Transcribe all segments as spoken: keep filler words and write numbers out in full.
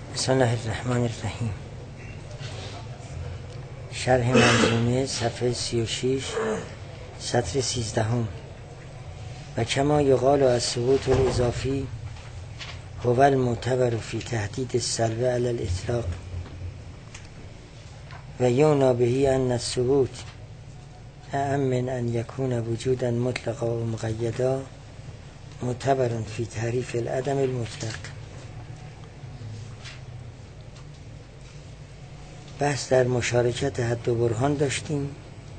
بسم الله الرحمن الرحیم. شرح منظومه صفحه سی و شش سطر سیزدهم. و کما یقال از ثبوت الاضافی هو المعتبر فی تهدید السلب علی الاطلاق و یونا بهی ان الثبوت اعم من ان یکون وجودا مطلقا و مقیدا معتبر فی تعریف العدم المطلق. بحث در مشارکت حد و برهان داشتیم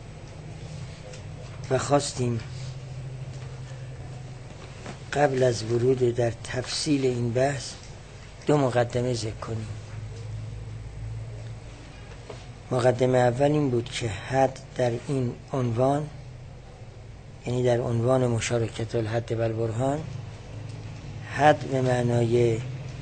و خواستیم قبل از ورود در تفصیل این بحث دو مقدمه ذکر کنیم. مقدمه اول این بود که حد در این عنوان، یعنی در عنوان مشارکت الحد و البرهان، حد به معنای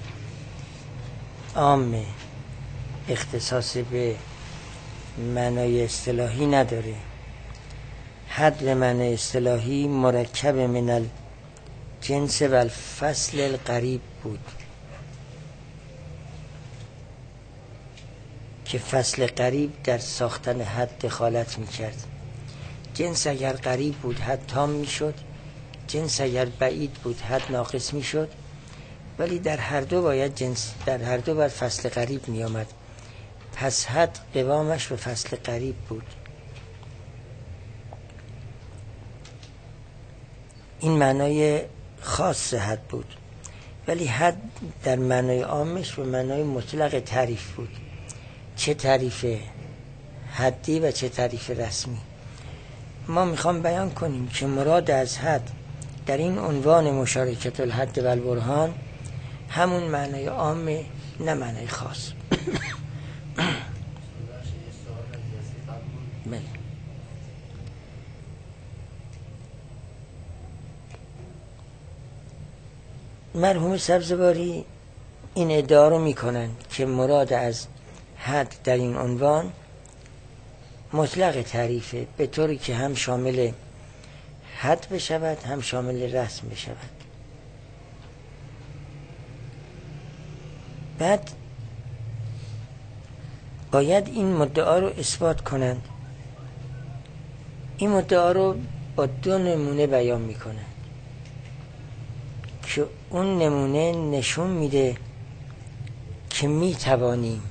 عام اختصاص به معنای اصطلاحی نداره. حد به معنای اصطلاحی مرکب من الجنس و الفصل القریب بود که فصل قریب در ساختن حد دخالت میکرد. جنس اگر قریب بود حد تام میشد، جنس اگر بعید بود حد ناقص میشد، ولی در هر دو باید جنس در هر دو باید فصل قریب میآمد. پس حد قوامش به فصل قریب بود. این معنای خاص حد بود، ولی حد در معنای عامش به معنای مطلق تعریف بود. چه تعریف حدی و چه تعریف رسمی. ما میخوام بیان کنیم که مراد از حد در این عنوان مشارکت الحد و البرهان همون معنای عامه، نه معنای خاص. بله. مرحوم سبزواری این ادعا رو میکنن که مراد از حد در این عنوان مطلق تعریفه، به طوری که هم شامل حد بشود هم شامل رسم بشود. بعد باید این مدعا رو اثبات کنند. این مدعا رو با دو نمونه بیان میکنند که اون نمونه نشون میده که میتوانیم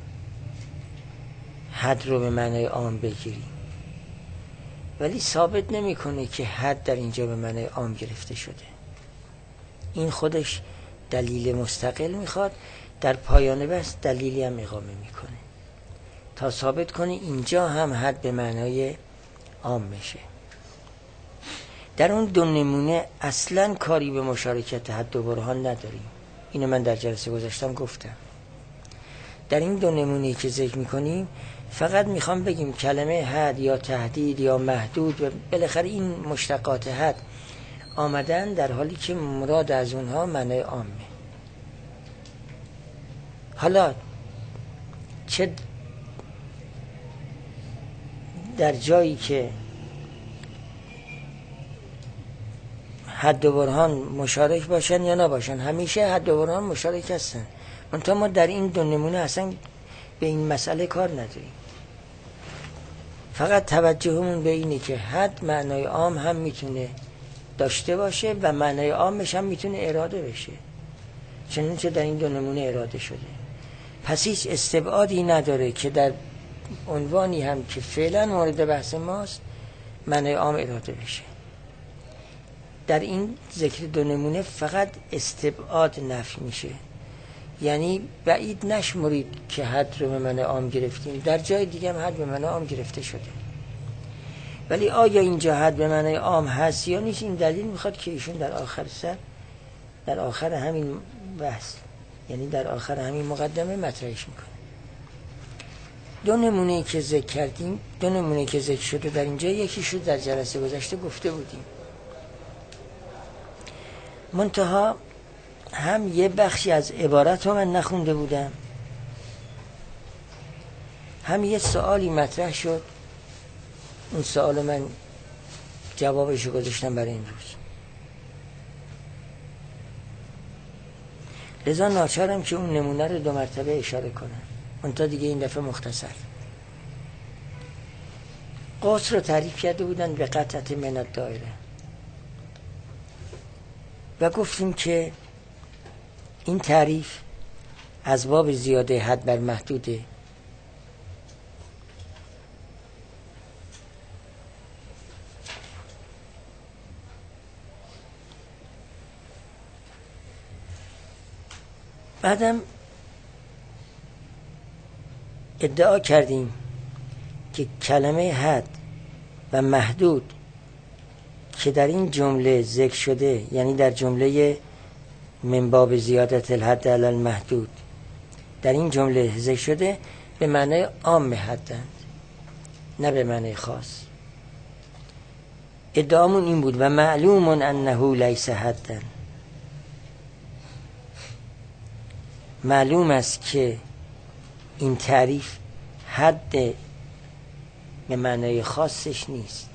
حد رو به معنای عام بگیریم، ولی ثابت نمیکنه که حد در اینجا به معنای عام گرفته شده. این خودش دلیل مستقل میخواد. در پایان بحث دلیلی هم اقامه میکنه تا ثابت کنه اینجا هم حد به معنای عام میشه. در اون دو نمونه اصلا کاری به مشارکت حد و برهان نداریم. اینو من در جلسه گذاشتم گفتم. در این دو نمونه که ذکر میکنیم فقط میخوام بگیم کلمه حد یا تهدید یا محدود و بالاخره این مشتقات حد آمدن در حالی که مراد از اونها معنای عامه. حالا چه در جایی که حد و برهان مشارک باشن یا نباشن، همیشه حد و برهان مشارک هستن. منتها ما در این دو نمونه اصلا به این مسئله کار نداریم. فقط توجهمون به اینه که حد معنای عام هم میتونه داشته باشه و معنای عامش هم میتونه اراده بشه، چنانچه در این دو نمونه اراده شده. پس هیچ استبعادی نداره که در عنوانی هم که فعلا مورد بحث ماست معنای عام اراده بشه. در این ذکر دو نمونه فقط استبعاد نفی میشه، یعنی بعید نشمرید که حد رو به معنای عام گرفتیم. در جای دیگه هم حد به معنای عام گرفته شده، ولی آیا اینجا حد به معنای عام هست یا نیست، این دلیل میخواد که ایشون در آخر سر در آخر همین بحث، یعنی در آخر همین مقدمه مطرحش میکنه. دو نمونه که ذکر کردیم، دو نمونه که ذکر شده در اینجا، یکی شد در جلسه گذشته گفته بودیم. منتها هم یه بخشی از عبارت رو من نخونده بودم، هم یه سوالی مطرح شد. اون سوال من جوابش رو گذاشتم برای امروز. لذا ناچارم که اون نمونه رو دو مرتبه اشاره کنم، اون تا دیگه این دفعه مختصر. قوس رو تعریف کرده بودن به قطعه من الدائره و گفتیم که این تعریف از باب زیاده حد بر محدوده. بعدم ادعا کردیم که کلمه حد و محدود که در این جمله ذکر شده، یعنی در جمله من باب زیادت الحد علی المحدود در این جمله ذکر شده، به معنای عام حدند، نه به معنای خاص. ادعامون این بود و معلوم انه لیس حدن، معلوم است که این تعریف حد به معنای خاصش نیست.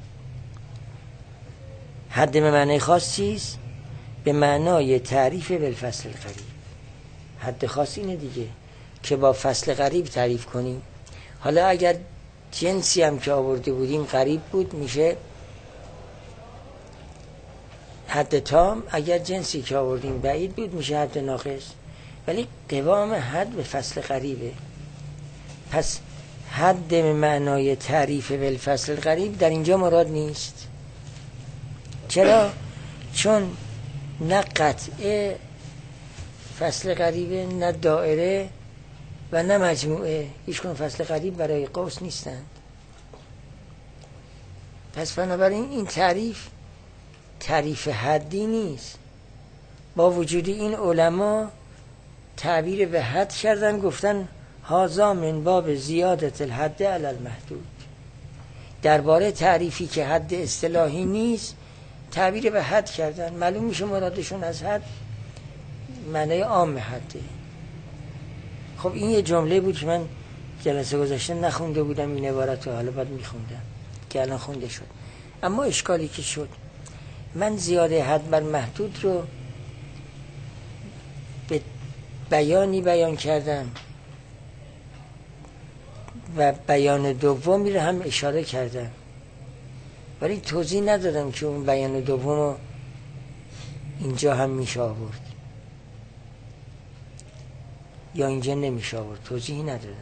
حد به معنای خاص چیست؟ به معنای تعریف بالفصل قریب. حد خاص اینه دیگه که با فصل قریب تعریف کنیم. حالا اگر جنسی هم که آورده بودیم قریب بود میشه حد تام، اگر جنسی که آوردیم بعید بود میشه حد ناقص، ولی قوام حد به فصل قریبه. پس حد به معنای تعریف بالفصل قریب در اینجا مراد نیست. چرا؟ چون نه قطعه فصل قریبه، نه دائره و نه مجموعه، هیچ کنون فصل قریب برای قوس نیستند. پس بنابراین این تعریف تعریف حدی نیست. با وجود این علما تعبیر به حد کردن، گفتن هذا من باب زیادت الحد علی المحدود. درباره تعریفی که حد اصطلاحی نیست تعبیر به حد کردن، معلوم میشه مرادشون از حد معنی عام حده. خب این یه جمله بود که من جلسه گذاشته نخونده بودم این عبارت رو، حالا باید میخوندم که الان خونده شد. اما اشکالی که شد، من زیاده حد بر محدود رو به بیانی بیان کردم و بیان دومی رو هم اشاره کردم، ولی توضیح ندادم که اون بیان دوم رو اینجا هم میشه آورد یا اینجا نمیشه آورد، توضیحی ندادم.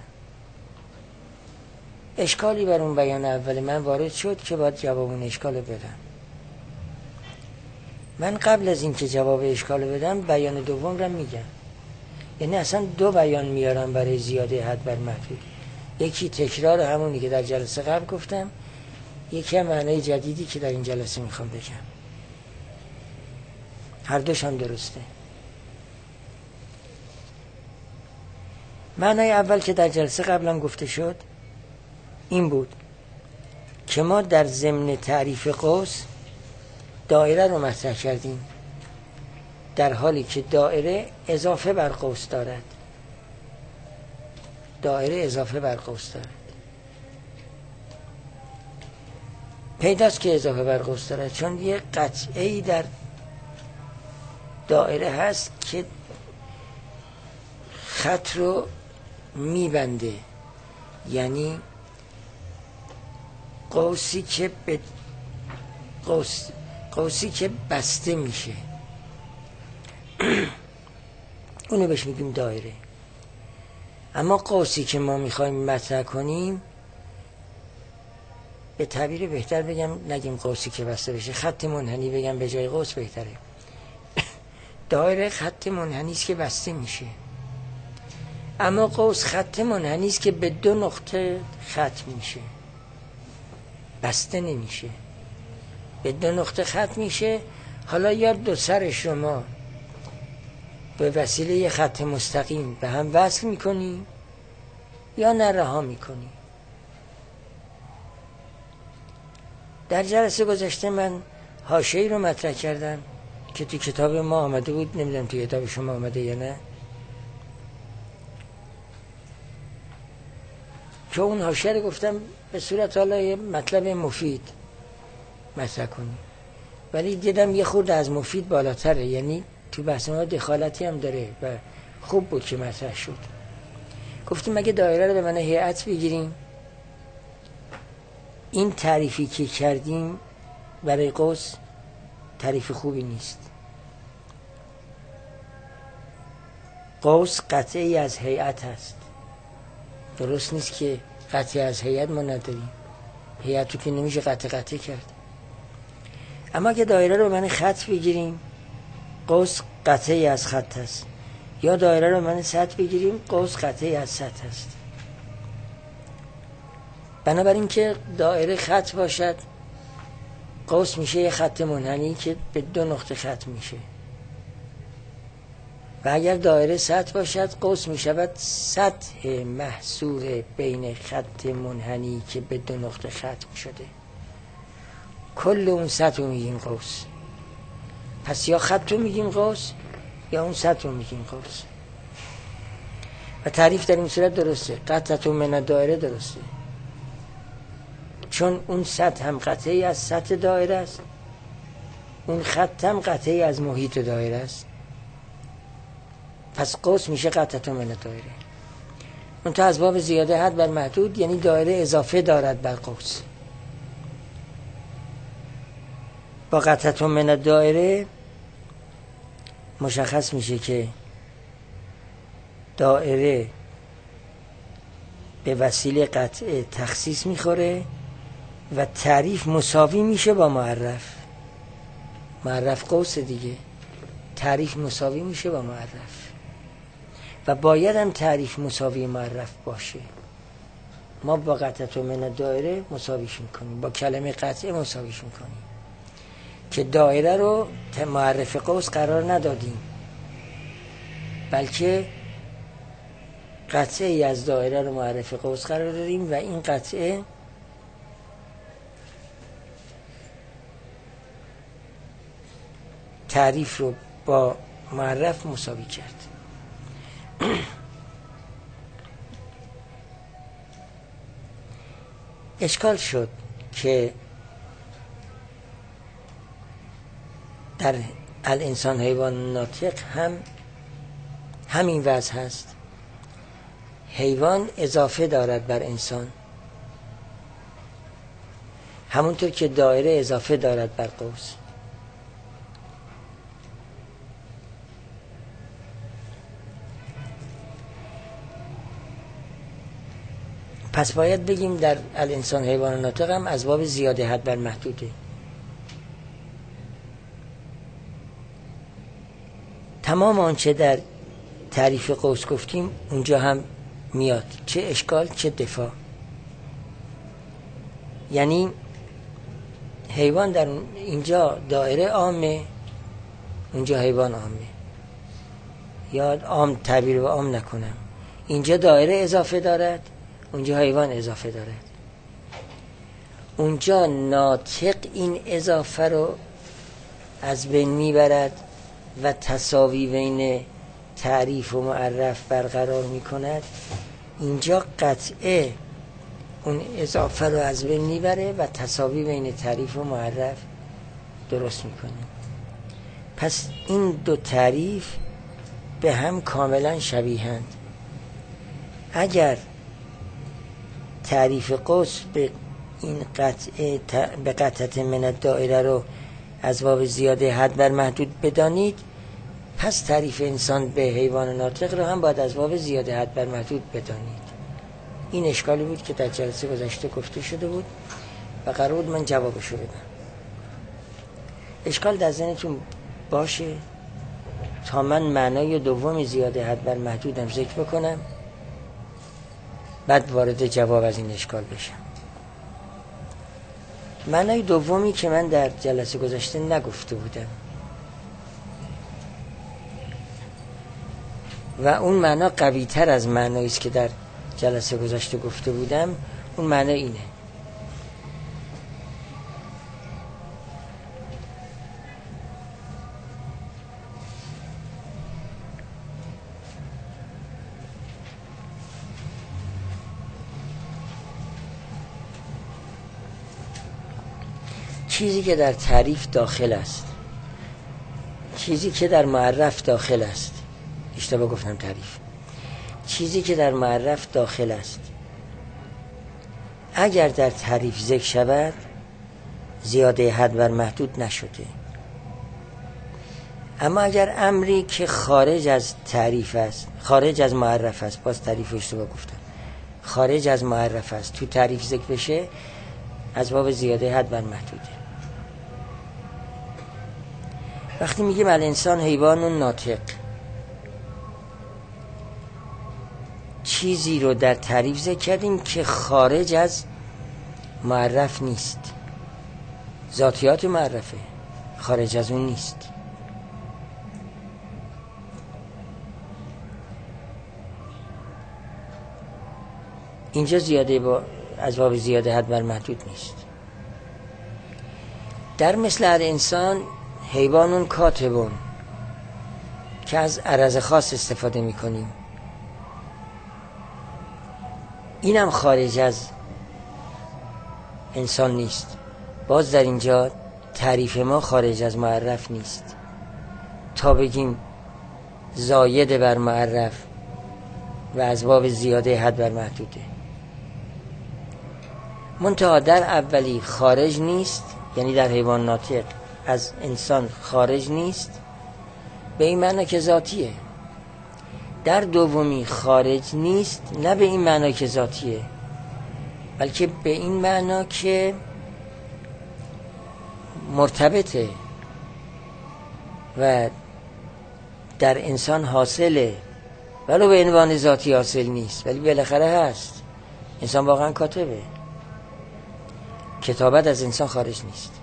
اشکالی بر اون بیان اول من وارد شد که باید جواب اون اشکال بدم. من قبل از این که جواب اشکال بدم بیان دوم رو میگم، یعنی اصلا دو بیان میارم برای زیاده حد بر محدود. یکی تکرار همونی که در جلسه قبل گفتم، یکی هم معنای جدیدی که در این جلسه میخوام بگم. هر دوش هم درسته. معنای اول که در جلسه قبلم گفته شد این بود که ما در ضمن تعریف قوس دایره رو مطرح کردیم، در حالی که دایره اضافه بر قوس دارد. دایره اضافه بر قوس دارد. پیداست که اضافه بر قوس دارد، چون یه قطعه‌ای در دایره هست که خط رو میبنده، یعنی قوسی که به قوس قوسی که بسته میشه اونو بهش میگیم دایره. اما قوسی که ما میخوایم مطرح کنیم، به تعبیر بهتر بگم نگیم قوسی که بسته بشه، خط منحنی بگم به جای قوس بهتره. دایره خط منحنی است که بسته میشه، اما قوس خط منحنی است که به دو نقطه ختم میشه، بسته نمیشه، به دو نقطه ختم میشه. حالا یا دو سر شما به وسیله یه خط مستقیم به هم وصل میکنی یا نه رها میکنی. در جلسه گذشته من حاشیه‌ای رو مطرح کردم که تو کتاب ما آمده بود، نمیدونم تو کتاب شما آمده یا نه، که اون حاشیه رو گفتم به صورت حالا یه مطلب مفید مطرح کنی، ولی دیدم یه خورده از مفید بالاتره، یعنی تو بحث ما دخالتی هم داره و خوب بود که مطرح شد. گفتیم مگه دایره رو به معنی هیئت بگیریم، این تعریفی که کردیم برای قوس تعریف خوبی نیست. قوس قطعی از هیئت هست، درست نیست که قطعی از هیئت ما نداریم، هیئت رو که نمیشه قطع قطع کرد. اما که دایره رو به معنی خط بگیریم، قوس قطعی از خط هست، یا دایره رو به معنی سطح بگیریم، قوس قطعی از سطح هست. بنابراین که دایره خط باشد، قوس میشه یه خط منحنی که به دو نقطه ختم میشه، و اگر دایره سطح باشد، قوس میشود سطح محصور بین خط منحنی که به دو نقطه ختم شده. کل اون سطح رو میگیم قوس. پس یا خط رو میگیم قوس یا اون سطح رو میگیم قوس. و تعریف در این صورت درسته، قطعه من دایره درسته، چون اون سطح هم قطعی از سطح دایره است، اون خط هم قطعی از محیط دایره است. پس قوس میشه قطعه من دایره. اون تا از باب زیاده حد بر محدود، یعنی دایره اضافه دارد بر قوس. با قطعه من دایره مشخص میشه که دایره به وسیله قطعه تخصیص میخوره و تعریف مساوی میشه با معرف. معرف قوس دیگه، تعریف مساوی میشه با معرف و باید هم تعریف مساوی معرف باشه. ما با قطعه من دایره مساویش میکنیم، با کلمه قطعه مساویش میکنیم که دایره رو معرف قوس قرار ندادیم، بلکه قطعه ای از دایره رو معرف قوس قرار دادیم و این قطعه تعریف رو با معرف مساوی کرد. اشکال شد که در الانسان حیوان ناطق هم همین وضع هست. حیوان اضافه دارد بر انسان، همونطور که دایره اضافه دارد بر قوس. پس باید بگیم در الانسان حیوان ناطق هم از باب زیاده حد بر محدوده. تمام آنچه در تعریف قوس گفتیم اونجا هم میاد، چه اشکال چه دفاع. یعنی حیوان در اینجا دایره عامه، اونجا حیوان عامه، یا عام تعبیر و عام نکنم، اینجا دایره اضافه دارد، اونجا حیوان اضافه دارد. اونجا ناطق این اضافه رو از بین میبرد و تساوی بین تعریف و معرف برقرار میکند. اینجا قطعه اون اضافه رو از بین میبره و تساوی بین تعریف و معرف درست میکنه. پس این دو تعریف به هم کاملا شبیهند. اگر تعریف قوس به این قطعه به قطعه من دایره رو از باب زیاده حد بر محدود بدانید، پس تعریف انسان به حیوان ناطق رو هم باید از باب زیاده حد بر محدود بدانید. این اشکالی بود که در جلسه گذشته گفته شده بود و قرار بود من جوابشو بدم. اشکال در ذهنتون باشه تا من معنای دوم زیاده حد بر محدودم ذکر بکنم، بعد وارد جواب از این اشکال بشم. معنای دومی که من در جلسه گذشته نگفته بودم و اون معنا قوی تر از معنایی است که در جلسه گذشته گفته بودم، اون معنی اینه: چیزی که در تعریف داخل است چیزی که در معرف داخل است، اشتباه گفتم تعریف، چیزی که در معرف داخل است اگر در تعریف ذکر شود زیاده حد بر محدود نشده. اما اگر امری که خارج از تعریف است، خارج از معرف است، باز تعریف اشتباه گفتم، خارج از معرف است تو تعریف ذکر بشه از باب زیاده حد بر محدوده. وقتی میگیم الانسان حیوان ناطق، چیزی رو در تعریف ذکر کردیم که خارج از معرف نیست، ذاتیات معرفه، خارج از اون نیست. اینجا زیاده با از باب زیاده حد بر محدود نیست. در مثل الانسان حیوانون کاتبون که از عرض خاص استفاده میکنیم، اینم خارج از انسان نیست. باز در اینجا تعریف ما خارج از معرف نیست تا بگیم زاید بر معرف و از باب زیاده حد بر محدوده. منتها در اولی خارج نیست، یعنی در حیوان ناطق از انسان خارج نیست به این معنی که ذاتیه. در دومی خارج نیست نه به این معنی که ذاتیه، بلکه به این معنی که مرتبطه و در انسان حاصله، ولو به عنوان ذاتی حاصل نیست ولی بالاخره هست. انسان واقعا کاتبه، کتابت از انسان خارج نیست.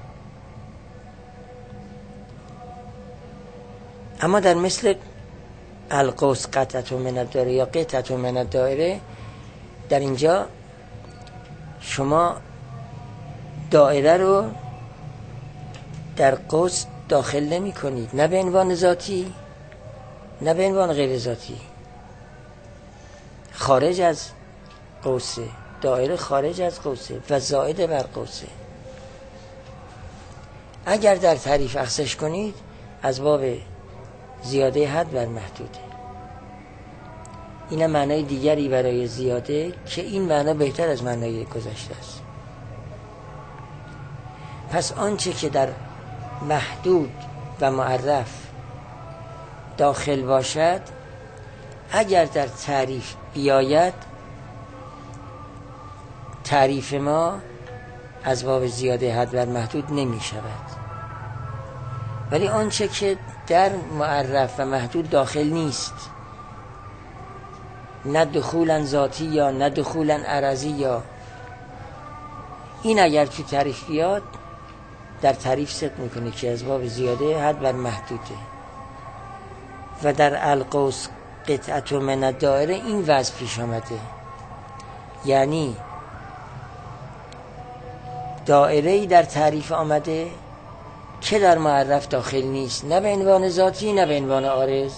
اما در مثل القوس قطعة من الدائره یا قطعة من الدائره، در اینجا شما دائره رو در قوس داخل نمی کنید، نه به عنوان ذاتی نه به عنوان غیر ذاتی، خارج از قوسه، دائره خارج از قوسه و زائد بر قوسه. اگر در تعریف اخذش کنید از باب زیاده حد بر محدوده. این معنای دیگری برای زیاده که این معنا بهتر از معنای گذشته است. پس آنچه که در محدود و معرف داخل باشد اگر در تعریف بیاید، تعریف ما از باب زیاده حد بر محدود نمی شود. ولی آنچه که در معرف و محدود داخل نیست، نه دخولا ذاتی یا نه دخولا عرضی، یا این اگر تو تعریف بیاد در تعریف ست میکنه که از باب زیاده حد بر محدوده. و در القوس قطعة من الدائره این وضع پیش آمده، یعنی دائره‌ای در تعریف آمده که در معرف داخل نیست، نه به عنوان ذاتی نه به عنوان عارض.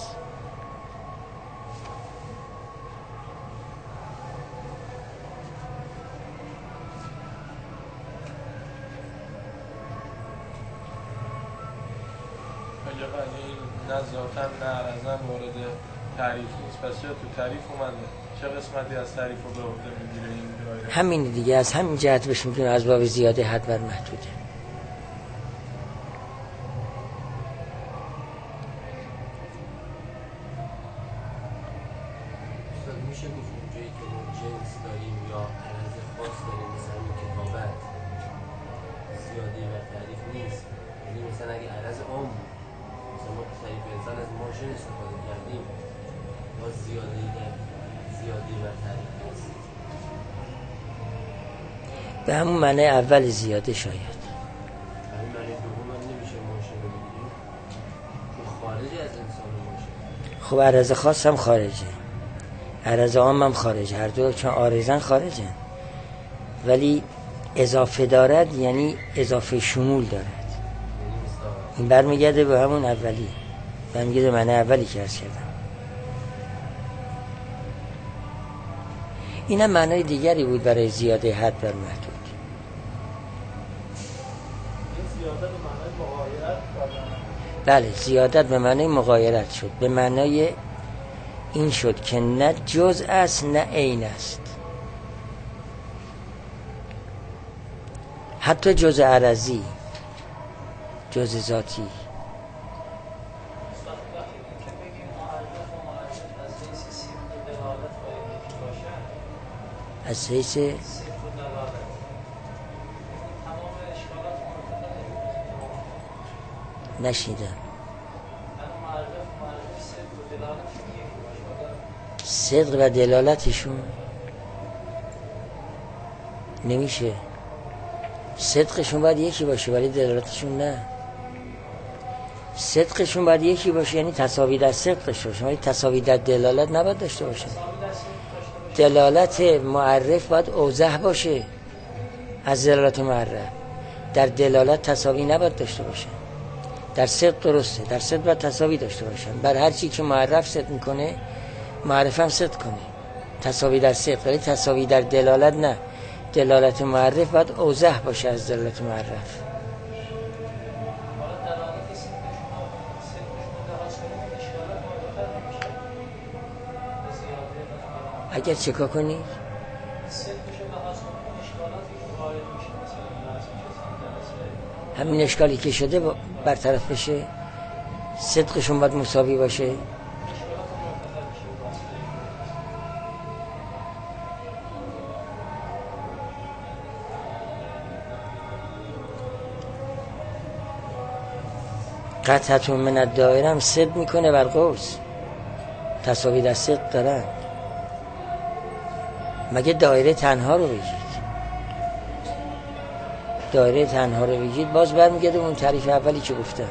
نه ذاتاً نه عرضاً مورد تعریف نیست، پس چرا تو تعریف اومده؟ چه قسمتی از تعریف رو به عهده میگیره این دایره؟ همین دیگه، از همین جهت بهش میگیم از باب زیاده حد بر محدوده. میشه گفت اونجایی که ما جنس داریم یا عرض خاص داریم مثلا این کتابت زیاده و تعریف نیست، یعنی مثلا اگه عرض عام بود، مثلا ما تعریف انسان از ماشین استفاده کردیم، با زیاده زیاده و تعریف نیست. به همون معنی اول زیاده شاید. همین معنی دوم هم نمیشه ماشین رو بگیریم که خارج از انسان ماشین. خب عرض خاص هم خارجه، عرض عام هم خارجه، هر دو چون عارضن خارجه، ولی اضافه دارد یعنی اضافه شمول دارد. این برمیگرده به همون اولی، برمیگرده به معنی اولی که عرض کردم. این هم معنای دیگری بود برای زیاده حد بر محدود. بله زیادت به معنای مغایرت شد، به معنای این شد که نه جزء است نه عین است، حتی جزء عرضی، جزء ذاتی. از حیث نشیدم صدق و دلالتشون نمیشه، صدقشون باید یکی باشه ولی دلالتشون نه. صدقشون باید یکی باشه یعنی تساوی در صدق داشته باشه ولی تساوی در دلالت نباید داشته باشه. دلالت معرف باید اوضح باشه از دلالت معرف، در دلالت تساوی نباید داشته باشه. در صدق درسته، در صدق باید تساوی داشته باشن. بر هر چی که معرف صدق میکنه معرف هم صدق کنه، تساوی در صدق، ولی تساوی در دلالت نه. دلالت معرف باید اوضح باشه از دلالت معرف. اگر چکا کنی؟ همین اشکالی که شده برطرف بشه، صدقشون باید مساوی باشه. قطعتون من الدائره هم صدق میکنه بر قوس، تساوی در صدق دارن. مگه دایره تنها رو بگید، دایره تنها رو بگید باز برمیگرده اون تعریف اولی که گفتم.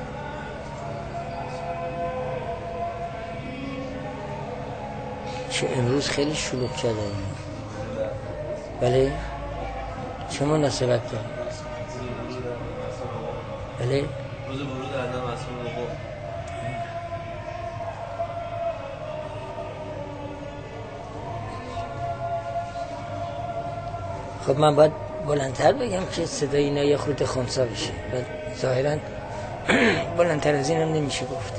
چه امروز خیلی شلوغ شده این. بله چه مناسبت داره؟ بله روز ورود اعلام مسئول حقوق. خب من باید بلندتر بگم که صدای اینا یه خورده خونسا بشه و ظاهرا بلندتر از این هم نمیشه گفت.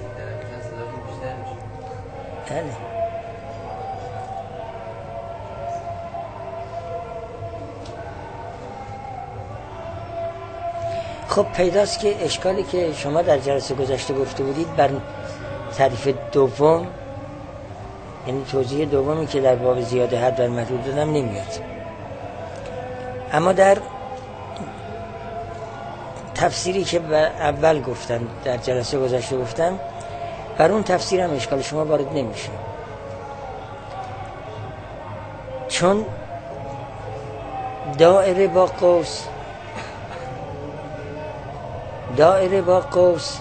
بله خب پیداست که اشکالی که شما در جلسه گذشته گفته بودید بر تعریف دوم، یعنی توضیح دومی که در باب زیاده حد و محدود دادم نمیاد. اما در تفسیری که اول گفتم در جلسه گذشته گفتم بر اون تفسیرم اشکال شما وارد نمیشه، چون دائره با قوس دائره با قوس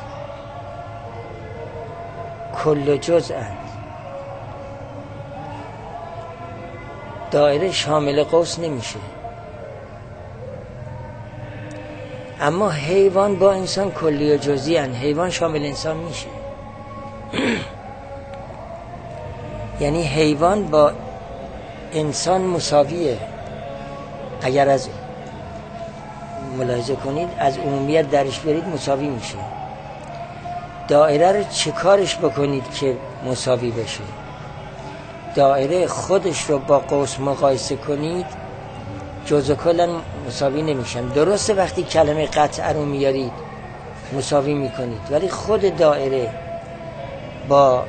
کل جزءاند. دائره شامل قوس نمیشه. اما حیوان با انسان کلی و جزئی اند، حیوان شامل انسان میشه. یعنی حیوان با انسان مساویه. اگر از ملاحظه کنید از عمومیت درش برید مساوی میشه. دائره رو چه کارش بکنید که مساوی بشه؟ دائره خودش رو با قوس مقایسه کنید جزء کلا مساوی نمیشن. درسته وقتی کلمه قطع رو میارید مساوی میکنید، ولی خود دائره با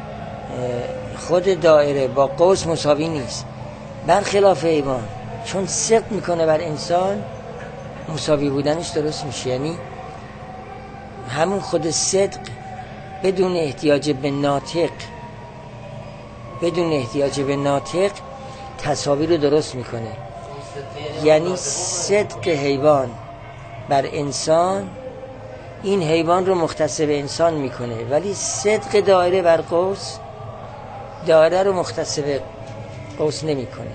خود دائره با قوس مساوی نیست، برخلاف حیوان چون صدق میکنه بر انسان مساوی بودنش درست میشه. یعنی همون خود صدق بدون احتیاج به ناطق بدون احتیاج به ناطق تساوی رو درست میکنه. یعنی صدق حیوان بر انسان این حیوان رو مختص به انسان میکنه، ولی صدق دائره بر قوس دائره رو مختص به قوس نمیکنه.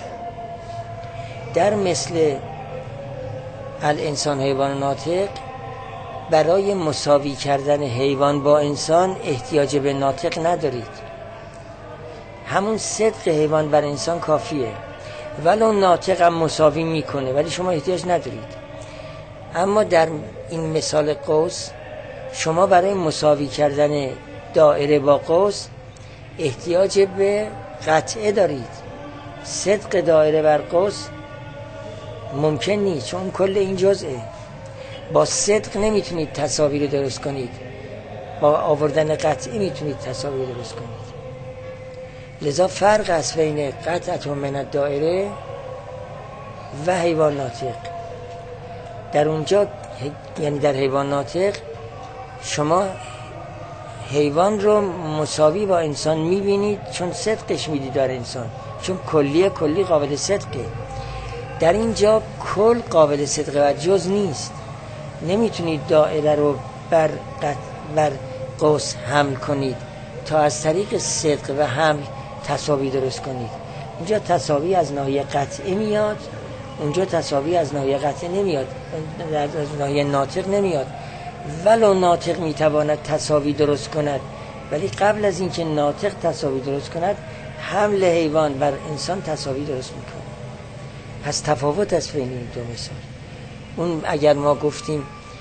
در مثل الانسان حیوان ناطق برای مساوی کردن حیوان با انسان احتیاج به ناطق ندارید، همون صدق حیوان بر انسان کافیه، ولو ناطق هم مساوی میکنه ولی شما احتیاج ندارید. اما در این مثال قوس شما برای مساوی کردن دایره با قوس احتیاج به قطعه دارید. صدق دایره بر قوس ممکن نیست، چون کل این جزئه. با صدق نمیتونید تساوی رو درست کنید، با آوردن قطعه میتونید تساوی درست کنید. لذا فرق است بین قطعه من الدائره و حیوان ناطق. در اونجا یعنی در حیوان ناطق شما حیوان رو مساوی با انسان میبینید، چون صدقش میدید در انسان، چون کلیه کلی قابل صدقه. در اینجا کل قابل صدقه و جز نیست. نمیتونید دائره رو بر, بر قوس حمل کنید تا از طریق صدق و حمل تساوی درست کنید. اینجا تساوی از ناحیه قطعه میاد، اونجا تساوی از ناحیه قطعه نمیاد، از ناحیه ناطق نمیاد. ولو ناطق میتواند تساوی درست کند، ولی قبل از اینکه ناطق تساوی درست کند حمل حیوان بر انسان تساوی درست میکنه. پس تفاوت است بین این دو مثال. اون اگر ما گفتیم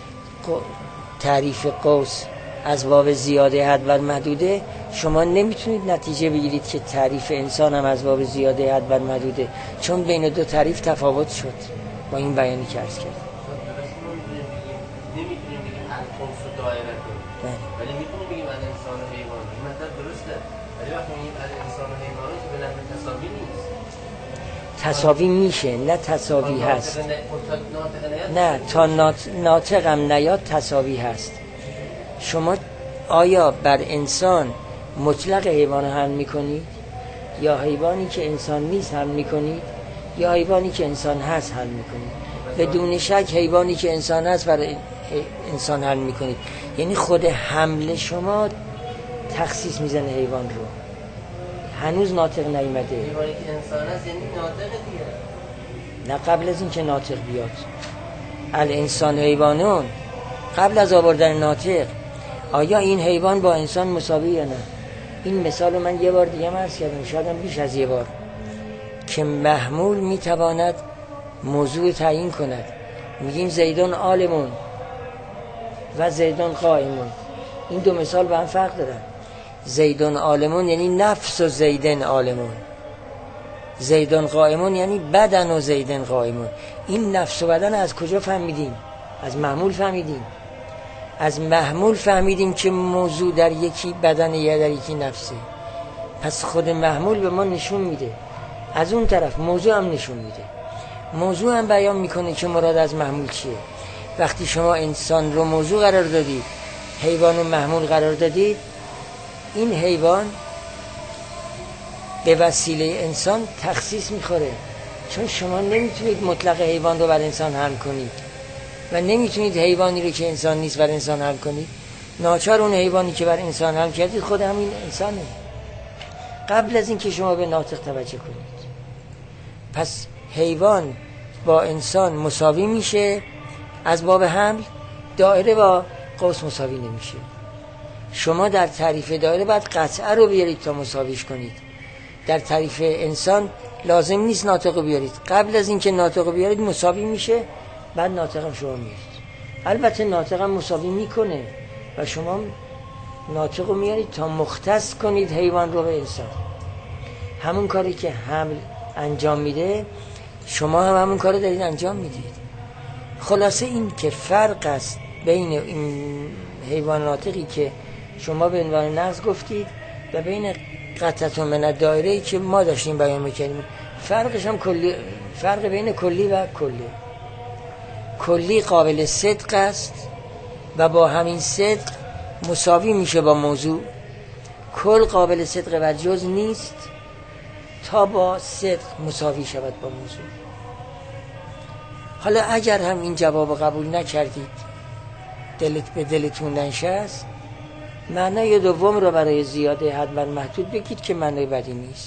تعریف قوس از باب زیاده حد و محدوده، شما نمیتونید نتیجه بگیرید که تعریف انسان هم از باب زیاده حد و محدوده، چون بین دو تعریف تفاوت شد با این بیانی که عرض کردم. نمیتونیم بگیم القوس و دایره کنیم، ولی میتونیم بگیم از انسان و حیوان. این مطلب درسته، ولی وقتی میگیم از انسان و حیوان که به نحو تساوی نیست. تساوی میشه، نه تساوی هست. نه تا ناطق هم نیاد تساوی هست. شما آیا بر انسان مطلق حیوان حمل میکنید، یا حیوانی که انسان نیست حمل میکنید، یا حیوانی که انسان هست حمل میکنید؟ بدون شک حیوانی که انسان هست بر انسان حمل میکنید. یعنی خود حمل شما تخصیص میزنه حیوان رو. هنوز ناطق نیامده. حیوانی که انسان هست یعنی ناطق دیگه. نه قبل از این که ناطق بیاد. الانسان حیوانون قبل از آوردن ناطق، آیا این حیوان با انسان مساوی یا نه؟ این مثال من یه بار دیگه عرض کردم، شاید هم بیش از یه بار، که محمول میتواند موضوع تعیین کند. میگیم زیدون عالمون و زیدون قائمون. این دو مثال با هم فرق دارن. زیدون عالمون یعنی نفس و زیدن عالمون، زیدون قائمون یعنی بدن و زیدن قائمون. این نفس و بدن از کجا فهمیدیم؟ از محمول فهمیدیم. از محمول فهمیدیم که موضوع در یکی بدن یا در یکی نفسه. پس خود محمول به ما نشون میده. از اون طرف موضوع هم نشون میده. موضوع هم بیان میکنه که مراد از محمول چیه. وقتی شما انسان رو موضوع قرار دادید، حیوان رو محمول قرار دادید، این حیوان به وسیله انسان تخصیص میخوره، چون شما نمیتونید مطلق حیوان رو بر انسان حمل کنید و نمیتونید حیوانی رو که انسان نیست بر انسان حمل کنید. ناچار اون حیوانی که بر انسان حمل کردید خود همین انسانه، قبل از این که شما به ناطق توجه کنید. پس حیوان با انسان مساوی میشه از باب حمل، دایره با قوس مساوی نمیشه. شما در تعریف دایره باید قطعه رو بیارید تا مساویش کنید. در تعریف انسان لازم نیست ناطق رو بیارید. قبل از اینکه ناطق رو بیارید مساوی میشه، بعد ناطق هم شما میارید. البته ناطق هم مساوی میکنه و شما ناطق رو میارید تا مختص کنید حیوان رو به انسان. همون کاری که حمل انجام میده، شما هم همون کار دارید انجام میدید. خلاصه این که فرق است بین این حیوان ناطقی که شما به عنوان نقض گفتید و بین قطعه من الدائره که ما داشتیم بیان میکنیم. فرقش هم کلی، فرق بین کلی و کلی. کلی قابل صدق است و با همین صدق مساوی میشه با موضوع. کل قابل صدق و جز نیست تا با صدق مساوی شود با موضوع. حالا اگر هم این جواب قبول نکردید، دلت به دلتون ننشست، معنای دوم رو برای زیاده حد و محدود بگید که معنای بدی نیست.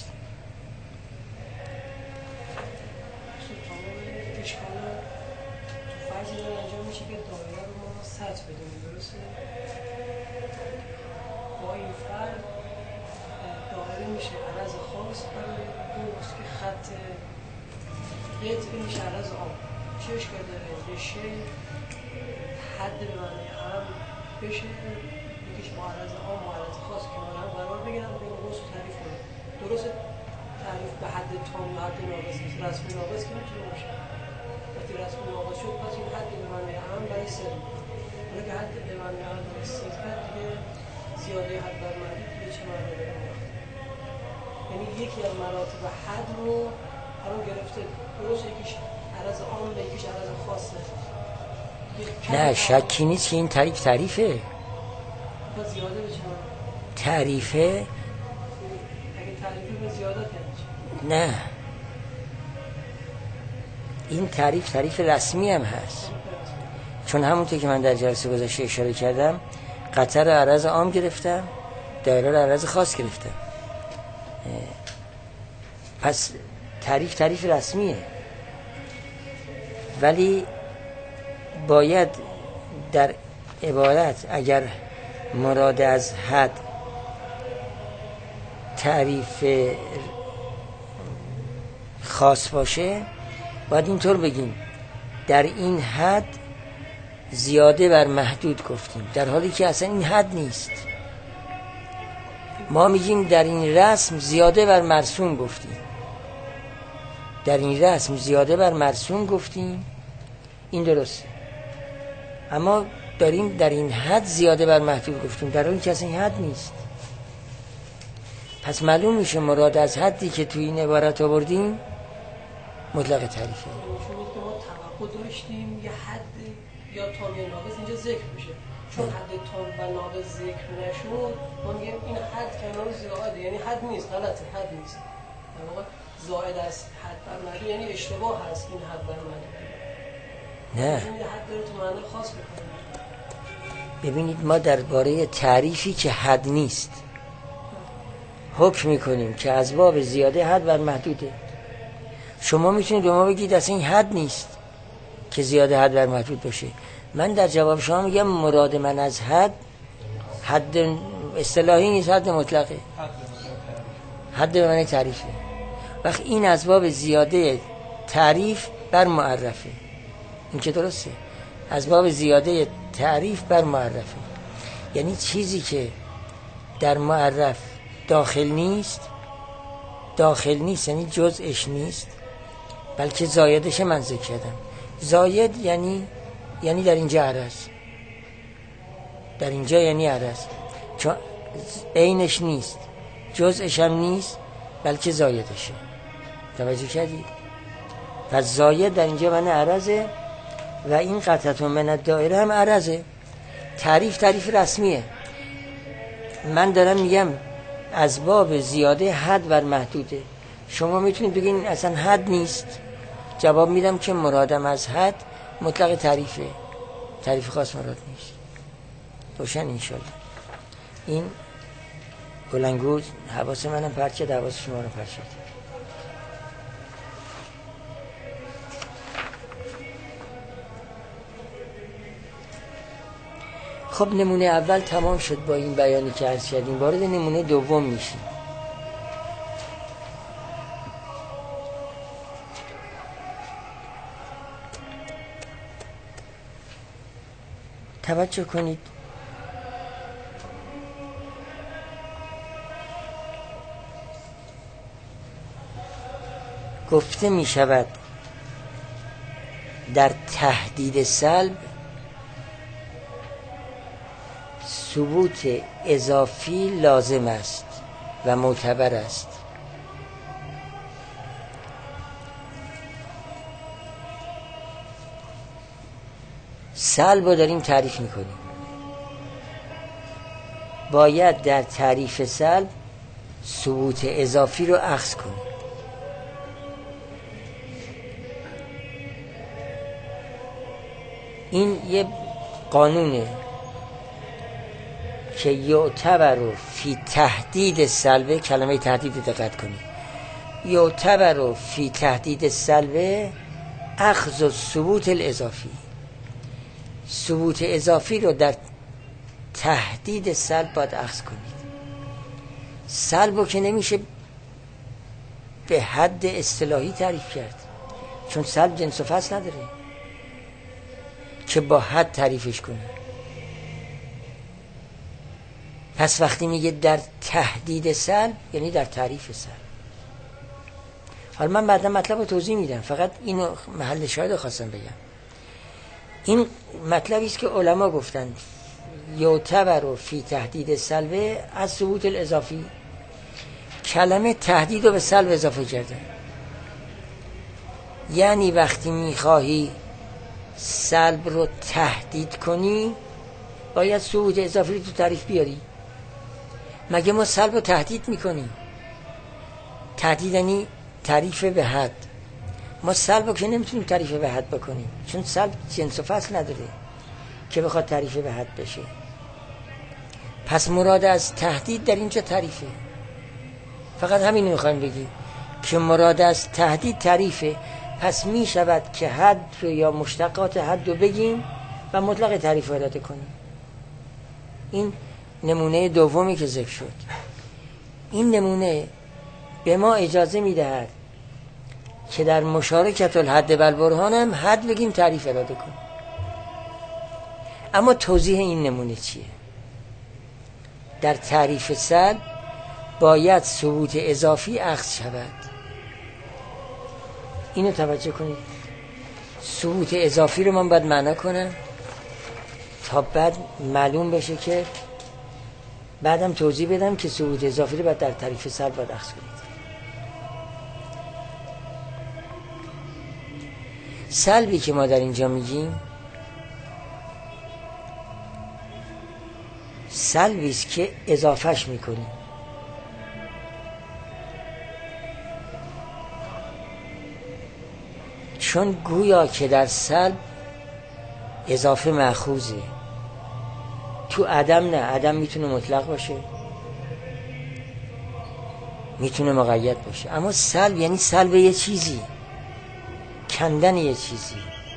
قطعه میشه عرض آب چه اشکال داره؟ رشه حد به معنی هم بشه، یکیش معرض عام معرض خاص کنار هم قرار بگیرن و درست تعریف کنه. درست تعریف به حد تام و حد ناقص نیست. رسمی ناقص که میتونه باشه. وقتی رسمی ناقص شد پس این حد به معنی عام برای صفر. ولی که حد به معنی عام برای صفر دیگه زیاده حد بر محدود دیگه چه معنی داره؟ یعنی یکی از مراتب حد رو الان گرفته، درست یکیش عرض عام و یکیش عرض خاصه. نه شکی نیست که این تعریف تعریفه. زیاده به چه معنی؟ تعریفه. اگه تعریفه به زیادت یعنی نه این تعریف تعریف رسمی هم هست، چون همونطور که من در جلسه گذشته اشاره کردم قطر رو عرض عام گرفتم، دایره رو عرض خاص گرفتم. پس تعریف تعریف رسمیه، ولی باید در عبارت اگر مراد از حد تعریف خاص باشه باید اینطور بگیم در این حد زیاده بر محدود گفتیم، در حالی که اصلا این حد نیست. ما میگیم در این رسم زیاده بر مرسوم گفتیم، در این رسم زیاده بر مرسوم گفتیم، این درسته. اما داریم در این حد زیاده بر محدود گفتیم، در حالی که اصلا این حد نیست. پس معلوم میشه مراد از حدی که توی این عبارت آوردیم مطلق تعریفه. چون که ما توقع داشتیم یه حد یا تام یا ناقص اینجا ذکر بشه، چون حد تام و ناقص ذکر نشد ما میگیم این حد کنار زیاده، یعنی حد نیست، غلطه، حد نیست. در واقع زائد از حد بر محدود یعنی اشتباه هست این حد بر محدود. نه چون این حد داره تو معنی خاص میکنه. ببینید ما درباره تعریفی که حد نیست حکم میکنیم که از باب زیاده حد بر محدوده. شما میتونید به ما بگید اصلا این حد نیست که زیاده حد بر محدود باشه. من در جواب شما میگم مراد من از حد حد اصطلاحی نیست، حد مطلقه، حد به معنی تعریفه. وقت این از باب زیاده تعریف بر معرفه، این که درسته، از باب زیاده تعریف بر معرفه، یعنی چیزی که در معرف داخل نیست، داخل نیست یعنی جزءش نیست بلکه زایدش من ذکر کردم. زاید یعنی یعنی در اینجا عرض، در اینجا یعنی عرض، چون عینش نیست، جزءش هم نیست بلکه زایدشه. توجه کردید؟ پس زاید در اینجا معنی عرضه و این قطعه من الدائره هم عرضه. تعریف تعریف رسمیه. من دارم میگم از باب زیاده حد بر محدوده. شما میتونید بگین اصلا حد نیست، جواب میدم که مرادم از حد مطلق تعریفه، تعریف خاص مراد نیست. روشن انشالله. این بلنگوز حواس منم پرچه، حواس شما رو پرچه. خب نمونه اول تمام شد با این بیانی که عرض کردیم. وارد نمونه دوم میشیم. توجه کنید، گفته می شود در تهدید سلب ثبوت اضافی لازم است و معتبر است. سلب رو داریم تعریف میکنیم، باید در تعریف سلب ثبوت اضافی رو اخذ کنیم. این یه قانونه که یعتبر فی تهدید سلبه، کلمه تهدید دقت کنید، یعتبر فی تهدید سلبه اخذ و ثبوت الاضافی. ثبوت اضافی رو در تهدید سلب باید اخذ کنید. سلب رو که نمیشه به حد اصطلاحی تعریف کرد، چون سلب جنس و فصل نداره که با حد تعریفش کنید. پس وقتی میگه در تهدید سلب یعنی در تعریف سلب. حالا من بعدا مطلب رو توضیح میدم، فقط اینو محل شاهد خواستم بگم. این مطلبی است که علما گفتن یعتبر فی تهدید سلب از ثبوت الاضافی. کلمه تهدید رو به سلب اضافه کردن، یعنی وقتی میخواهی سلب رو تهدید کنی باید ثبوت اضافی رو تو تعریف بیاری. مگه ما سلب رو تهدید میکنیم؟ تهدید یعنی تعریف به حد. ما سلب رو که نمیتونیم تعریف به حد بکنیم، چون سلب جنس و فصل نداره که بخواد تعریف به حد بشه. پس مراد از تهدید در اینجا تعریفه. فقط همین میخوایم بگیم که مراد از تهدید تعریفه. پس میشود که حد رو یا مشتقات حد رو بگیم و مطلق تعریف رو اراده کنیم. این نمونه دومی که ذکر شد. این نمونه به ما اجازه میدهد که در مشارکت الحد والبرهان هم حد بگیم تعریف اراده کنیم. اما توضیح این نمونه چیه؟ در تعریف سلب باید ثبوت اضافی اخذ شود. اینو توجه کنید. ثبوت اضافی رو من باید معنا کنم تا بعد معلوم بشه که بعدم توضیح بدم که ثبوت اضافی رو باید در تعریف سلب باید اخذ کنید. سلبی که ما در اینجا میگیم سلبی است که اضافهش میکنیم. چون گویا که در سلب اضافه مأخوذه، تو عدم نه. عدم میتونه مطلق باشه، میتونه مقید باشه، اما سلب یعنی سلب یه چیزی، کندن یه چیزی.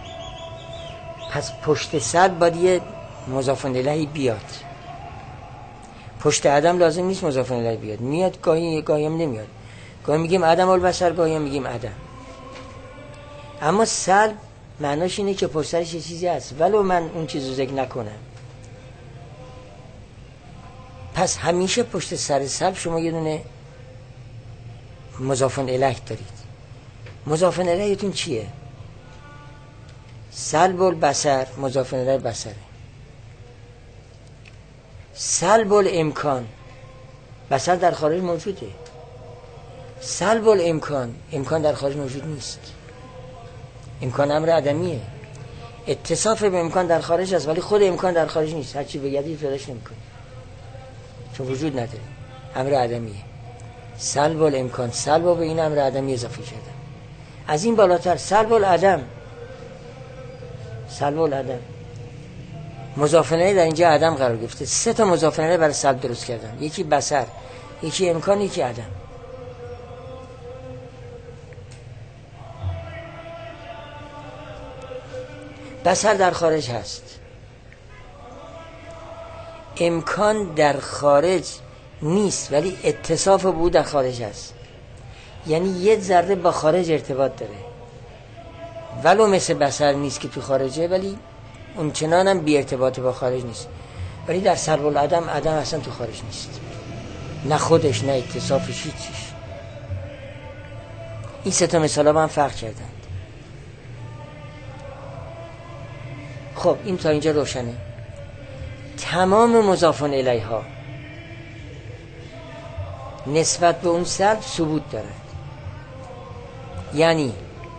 پس پشت سلب باید یه مضاف الیه بیاد. پشت عدم لازم نیست مضاف الیه بیاد، میاد گاهی گاهی هم نمیاد. گاهی میگیم عدم البصر، گاهی هم میگیم عدم. اما سلب معناش اینه که پشت سرش یه چیزی هست ولو من اون چیزو ذکر نکنم. پس همیشه پشت سر سلب شما یه دونه مضاف الیه دارید. مضاف الیه‌تون چیه؟ سلب البصر مضاف الیه بصره. سلب الامکان، بصر در خارج موجوده. سلب الامکان، امکان در خارج موجود نیست. امکان امر عدمیه. اتصاف به امکان در خارج است ولی خود امکان در خارج نیست. هرچی بگردی پیداش نمی‌کنی چون وجود نداره، امر عدمیه. سلب الامکان، سلب به این امر عدمی اضافه شده. از این بالاتر سلب العدم، سلب العدم مضاف الیه در اینجا عدم قرار گرفته. سه تا مضاف الیه برای سلب درست کردن، یکی بصر، یکی امکان، یکی عدم. بصر در خارج هست، امکان در خارج نیست ولی اتصاف بود در خارج هست. یعنی یه ذره با خارج ارتباط داره، ولو مثل بصر نیست که تو خارجه ولی اون چنان هم بی ارتباط با خارج نیست. ولی در سلب العدم عدم اصلا تو خارج نیست، نه خودش نه اتصافش، هیچیش. این سه تا مثال ها با هم فرق کردند. خب این تا اینجا روشنه. تمام مضاف الیه ها نسبت به اون سلب ثبوت دارد. یعنی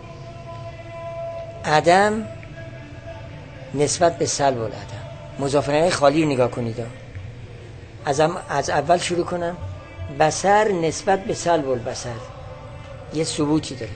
عدم نسبت به سلب العدم، مضاف الیه خالی رو نگاه کنید. از, از اول شروع کنم. بصر نسبت به سلب البصر یه ثبوتی داره.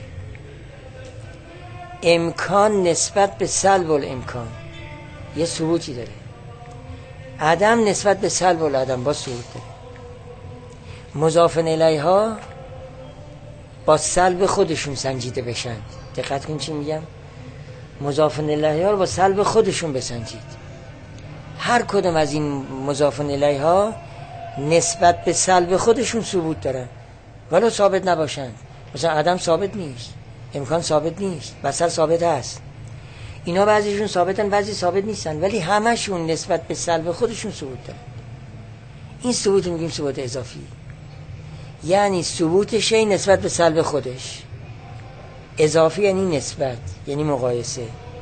امکان نسبت به سلب الامکان یه ثبوتی داره. عدم نسبت به سلب العدم با ثبوت داره. مضاف الیه ها با سلب خودشون سنجیده بشن. دقت کن چی میگم؟ مضاف الیه ها رو با سلب خودشون بسنجید. هر کدوم از این مضاف الیه ها نسبت به سلب خودشون ثبوت دارن ولو ثابت نباشن. مثلا عدم ثابت نیست، امکان ثابت نیست، بصر ثابت هست. اینا بعضیشون ثابتن بعضی ثابت نیستن ولی همشون نسبت به سلب خودشون ثبوت دارن. این ثبوت میگیم ثبوت اضافی، یعنی ثبوت شی نسبت به سلب خودش. اضافی یعنی نسبت، یعنی مقایسه.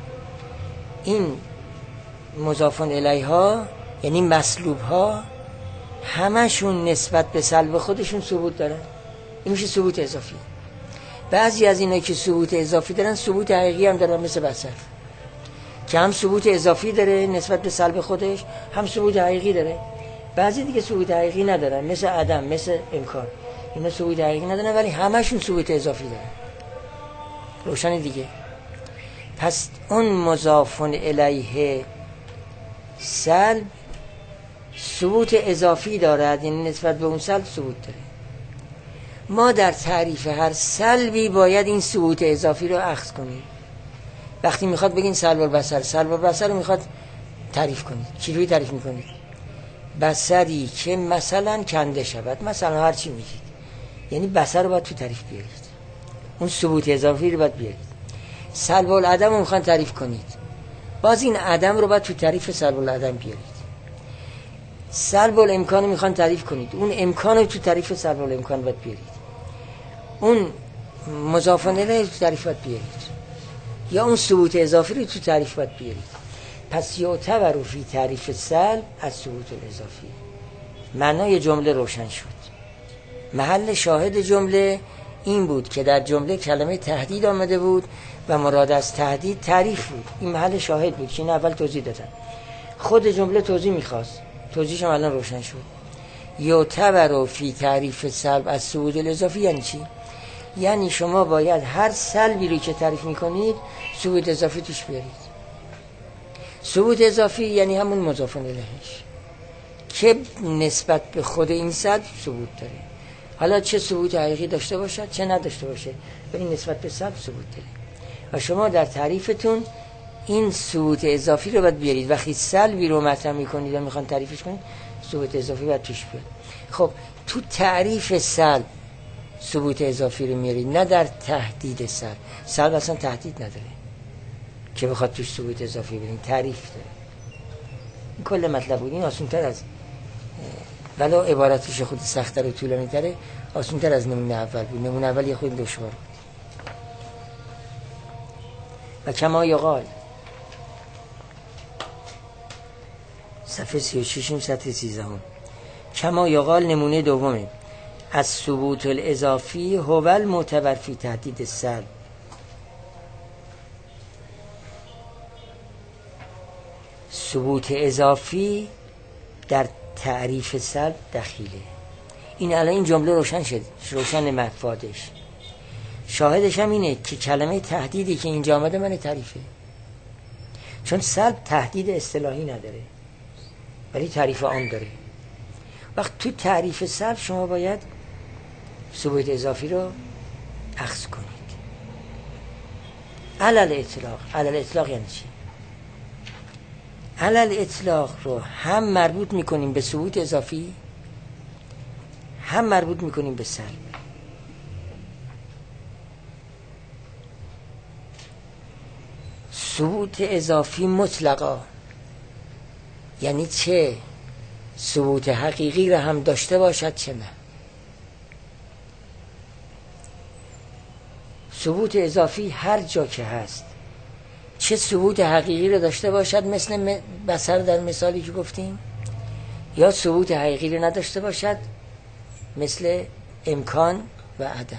این مضافون الیها یعنی مسلوب ها همشون نسبت به سلب خودشون ثبوت دارن، این میشه ثبوت اضافی. بعضی از اینا که ثبوت اضافی دارن ثبوت حقیقی هم دارن، مثل بصر که هم ثبوت اضافی داره نسبت به سلب خودش، هم ثبوت حقیقی داره. بعضی دیگه ثبوت حقیقی ندارن، مثل عدم، مثل امکان. اینا ثبوت حقیقی ندارن ولی همشون ثبوت اضافی دارن. روشن دیگه؟ پس اون مضافون الیه سلب ثبوت اضافی دارد، یعنی نسبت به اون سلب ثبوت داره. ما در تعریف هر سلبی باید این ثبوت اضافی رو اخذ کنیم. وقتی میخواد بگین سلب البصر، سلب البصر رو میخواد تعریف کنید، چجوری تعریف میکنید؟ بصری که مثلا کنده شود، مثلا هر چی میگید، یعنی بصر رو باید تو تعریف بیارید، اون ثبوت اضافی رو باید بیارید. سلب العدم رو میخوان تعریف کنید، باز این عدم رو باید تو تعریف سلب العدم بیارید. سلب الامکان رو میخوان تعریف کنید، اون امکان رو تو تعریف سلب الامکان باید بیارید. اون مضاف الیه رو تو تعریف باید بیارید، یا اون ثبوت اضافی رو تو تعریف باید بیارید. پس یعتبر فی تعریف سلب از ثبوت الاضافی. معنای جمله روشن شد. محل شاهد جمله این بود که در جمله کلمه تهدید آمده بود و مراد از تهدید تعریف بود. این محل شاهد بود که این اول توضیح دادم. خود جمله توضیح میخواست، توضیحش هم الان روشن شد. یعتبر فی تعریف سلب از ثبوت الاضافی یعنی چی؟ یعنی شما باید هر سلبی رو که تعریف میکنید ثبوت اضافی توش بیارید. ثبوت اضافی یعنی همون مضاف الیهش که نسبت به خود این سلب ثبوت داره. حالا چه ثبوت حقیقی داشته باشد چه نداشته باشه، ولی نسبت به سلب ثبوت داره. و شما در تعریفتون این ثبوت اضافی رو باید بیارید. وقتی سلبی رو مطرح میکنید و میخوان تعریفش کنید ثبوت اضافی باید توش بیارید. خب تو تعریف سلب ثبوت اضافی رو میارید، نه در تهدید سلب. سلب اصلا تهدید نداره که بخواد توش ثبوت اضافی بدین، تعریف داره. این کل مطلب بود. این آسان‌تر از ولو عبارتش خود سخت‌تر و طولانی‌تره، آسان‌تر از نمونه اول بود. نمونه اول یه خود دشوار بود. و کما یقال صفحه سی و شش سطح سیزده هم. کما یقال نمونه دومه از ثبوت الاضافی هو المعتبر فی تهدید سلب. ثبوت اضافی در تعریف سلب دخیله. این الان این جمله روشن شد، روشن مفادش. شاهدش هم اینه که کلمه تهدیدی که اینجا آمده من تعریفه، چون سلب تهدید اصطلاحی نداره ولی تعریف عام داره. وقت تو تعریف سلب شما باید ثبوت اضافی رو اخذ کنید. علل اطلاق. علل اطلاق یعنی چی؟ علل اطلاق رو هم مربوط میکنیم به ثبوت اضافی، هم مربوط میکنیم به سلب. ثبوت اضافی مطلقا یعنی چه ثبوت حقیقی رو هم داشته باشد چه نه. ثبوت اضافی هر جا که هست چه ثبوت حقیقی رو داشته باشد، مثل بصر در مثالی که گفتیم، یا ثبوت حقیقی رو نداشته باشد مثل امکان و عدم.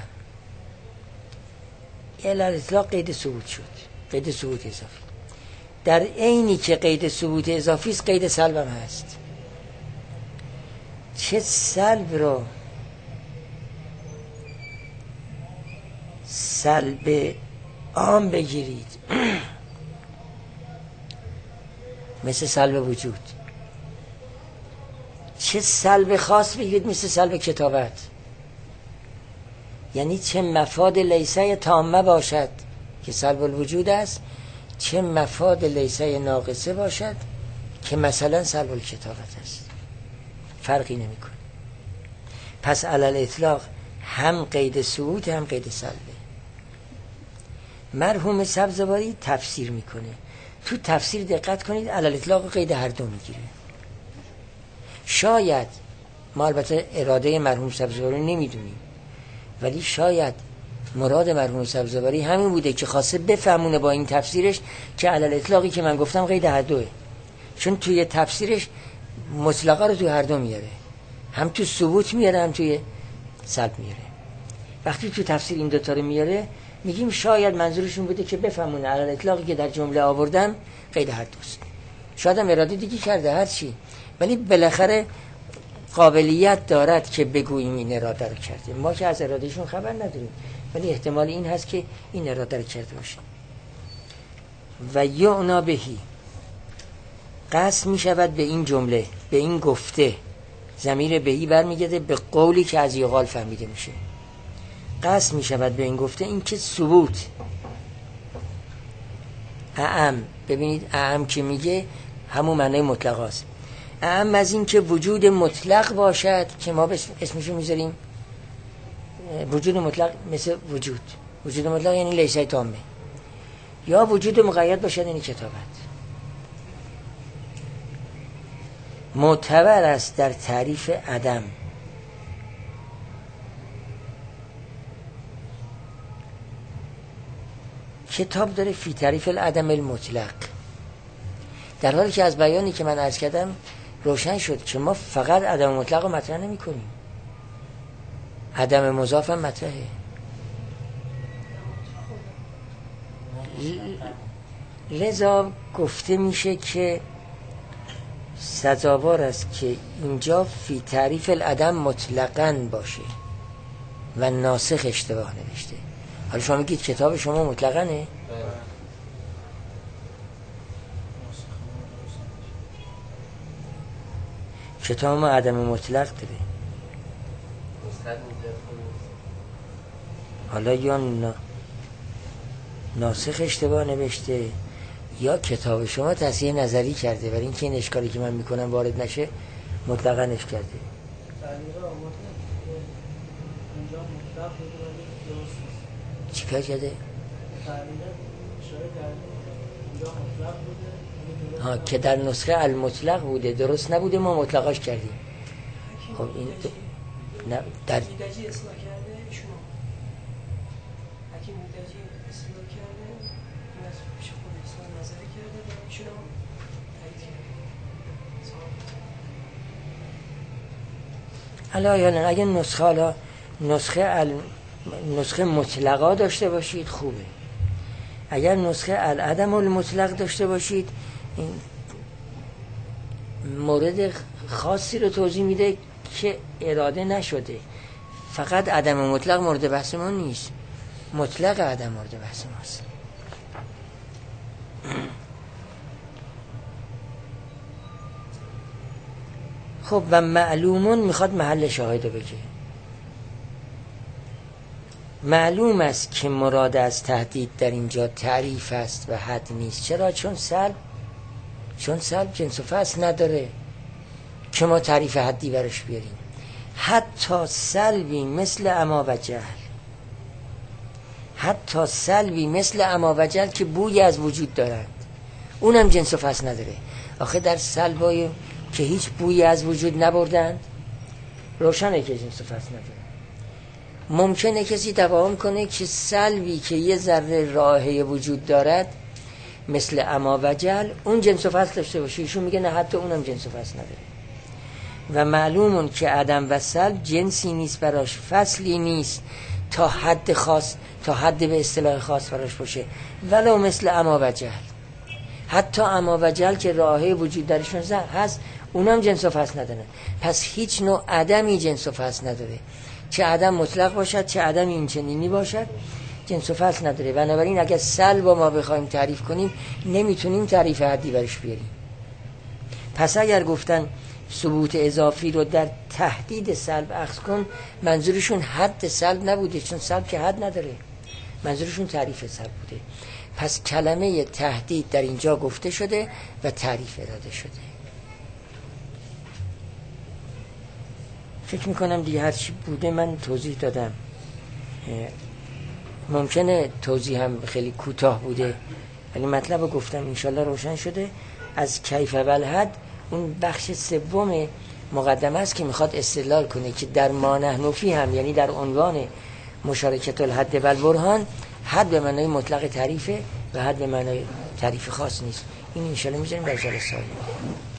علل اطلاق قید ثبوت شد، قید ثبوت اضافی. در عینی که قید ثبوت اضافی است قید سلب هم هست. چه سلب رو سلب عام بگیرید مثل سلب وجود، چه سلب خاص بگیرید مثل سلب کتابت، یعنی چه مفاد لیسه تامه باشد که سلب الوجود است، چه مفاد لیسه ناقصه باشد که مثلا سلب الکتابت است، فرقی نمی کنه. پس علل اطلاق هم قید ثبوت هم قید سلبه. مرحوم سبزواری تفسیر میکنه، تو تفسیر دقت کنید علل اطلاق قید هر دو میگیره. شاید ما البته اراده مرحوم سبزواری نمیدونیم، ولی شاید مراد مرحوم سبزواری همین بوده که خواسته بفهمونه با این تفسیرش که علل اطلاقی که من گفتم قید هر دوه، چون توی تفسیرش مطلقه رو تو هر دو میاره، هم تو ثبوت میاره هم توی سلب میاره. وقتی تو تفسیر این دوتا رو میاره میگیم شاید منظورشون بوده که بفهمونه علل اطلاقی که در جمله آوردم قید هر دوست. شاید هم اراده دیگه کرده هر چی، ولی بالاخره قابلیت دارد که بگوییم این اراده رو کرده. ما که از ارادهشون خبر نداریم، ولی احتمال این هست که این اراده رو کرده باشه. و یعنا بهی، قصد می شود به این جمله، به این گفته. ضمیر بهی برمیگرده به قولی که از یقال فهمیده میشه. قصد می شود به این گفته این که ثبوت اعم، ببینید اعم که میگه همون معنی مطلق هست. اعم از این که وجود مطلق باشد که ما اسمشو میذاریم وجود مطلق، مثل وجود وجود مطلق یعنی لیسه تامه، یا وجود مقید باشد یعنی کتابت. معتبر است در تعریف عدم. کتاب داره فی تعریف العدم المطلق، در حالی که از بیانی که من عرض کردم روشن شد که ما فقط عدم مطلق رو مطرح نمی کنیم، عدم مضاف هم مطرحه. لذا گفته میشه که سزاوار است که اینجا فی تعریف العدم مطلقاً باشه و ناسخ اشتباه نوشته. حالا شما میگید کتاب شما مطلقاًه؟ کتاب ما عدم مطلق داره. حالا یا نا... ناسخ اشتباه نوشته یا کتاب شما تصحیح نظری کرده، برای اینکه این اشکالی که من میکنم وارد نشه مطلقاً اش کرده. چی کار کرده؟ ها که در نسخه المطلق بوده، درست نبوده، ما مطلقاش کردیم. خب این نه در مدجی اصلاح کرده شما حکیم مدجی اصلاح کرده این از پیش خود اصلاح نظری کرده و ایشون هم تایید کرده. حالا یا اگه نسخه حالا نسخه ال... نسخه مطلقا داشته باشید خوبه، اگر نسخه العدم المطلق داشته باشید این مورد خاصی رو توضیح میده که اراده نشده، فقط عدم مطلق مورد بحث ما نیست، مطلق عدم مورد بحث ماست. خب و معلومون میخواد محل شاهده بگه. معلوم است که مراد از تهدید در اینجا تعریف است و حد نیست. چرا؟ چون سلب چون سلب جنس و فصل نداره که ما تعریف حدی برش بیاریم. حتی سلبی مثل اما و جهل، حتی سلبی مثل اما و جهل که بوی از وجود دارند، اونم جنس و فصل نداره. آخه در سلبای که هیچ بوی از وجود نبردند روشنه که جنس و فصل نداره. ممکنه کسی توهم کنه که سلبی که یه ذره راهی وجود دارد مثل اما و جهل اون جنس و فصل داشته باشه، ایشون میگه نه حتی اونم جنس و فصل نداره. و معلومون که عدم و سلب جنسی نیست براش، فصلی نیست تا حد خاص، تا حد به اصطلاح خاص براش باشه، ولو مثل اما و جهل. حتی اما و جهل که راهی وجود درشون هست اونم جنس و فصل نداره. پس هیچ نوع عدمی جنس و فصل نداره، چه عدم مطلق باشد چه عدم این چنینی باشد جنس و فصل نداره. بنابراین اگر سلب ما بخوایم تعریف کنیم نمیتونیم تعریف حدی برش بیاریم. پس اگر گفتن ثبوت اضافی رو در تهدید سلب اخذ کن، منظورشون حد سلب نبوده، چون سلب که حد نداره، منظورشون تعریف سلب بوده. پس کلمه تهدید در اینجا گفته شده و تعریف اراده شده. فکر میکنم دیگه هرچی بوده من توضیح دادم. ممکنه توضیح هم خیلی کوتاه بوده ولی مطلب رو گفتم، انشالله روشن شده. از کیف والحد اون بخش سوم مقدمه است که میخواد استدلال کنه که در ما نحن فیه هم، یعنی در عنوان مشارکت الحد و البرهان، حد به معنای مطلق تعریفه و حد به معنای تعریف خاص نیست. این انشاءالله میذاریم در جلسه آینده.